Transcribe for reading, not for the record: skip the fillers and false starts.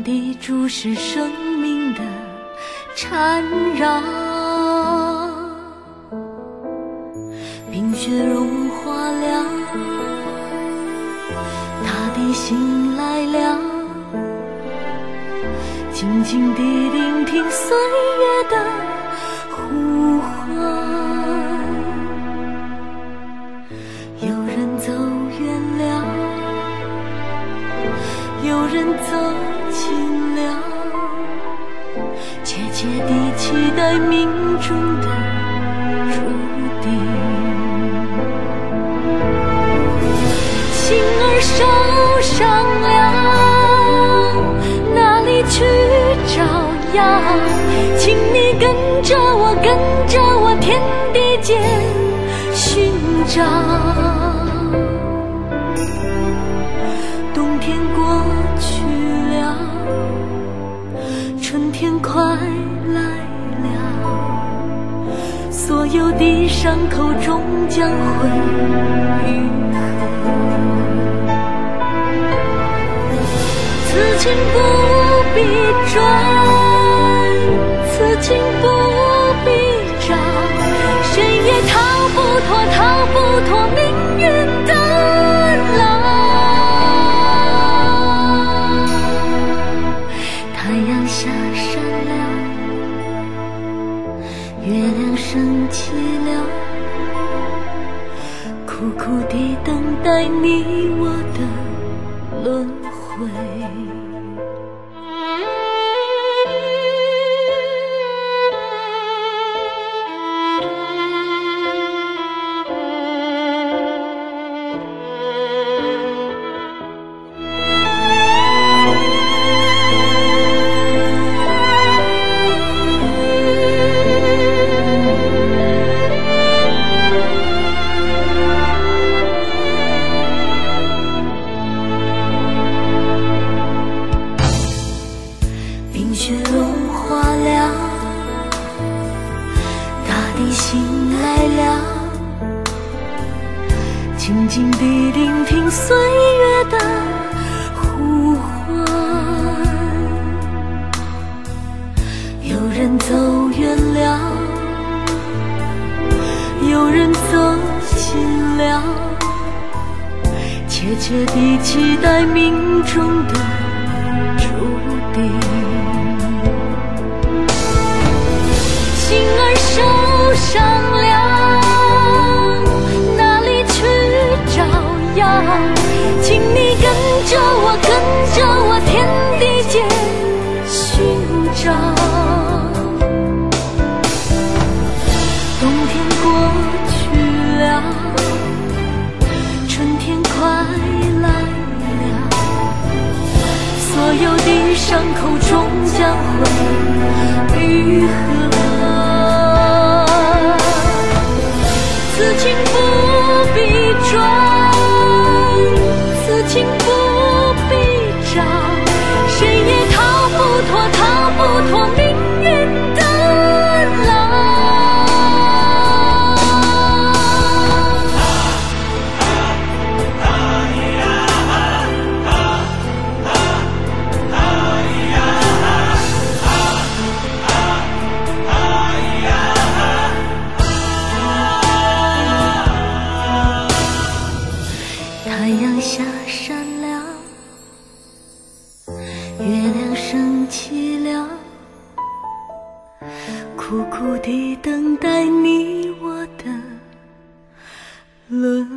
天地注视生命的缠绕，冰雪融化了，他的心来了，静静地聆听岁月的呼唤。有人走远了，有人走近了，切切地期待命中的注定。心儿受伤了，哪里去找呀？请你跟着我，跟着我，天地间寻找。冬天过去了，春天快来了，所有的伤口终将会愈合。此情不必转，此情不必找，谁也逃不脱，逃不脱命运的牢。太阳下山了，月亮升起了，苦苦地等待你我的轮回。冰雪融化了，大地醒来了，静静地聆听岁月的呼唤。有人走远了，有人走近了，切切地期待命中的注定。心儿受伤了，哪里去找呀？请你跟着我，跟着我，天地间寻找。冬天过去了，春天快来了，所有的伤口终将会愈合。此情不必转，此情不必找，谁也逃不脱，逃不脱命运的牢。太阳下山了，月亮升起了，苦苦地等待你我的轮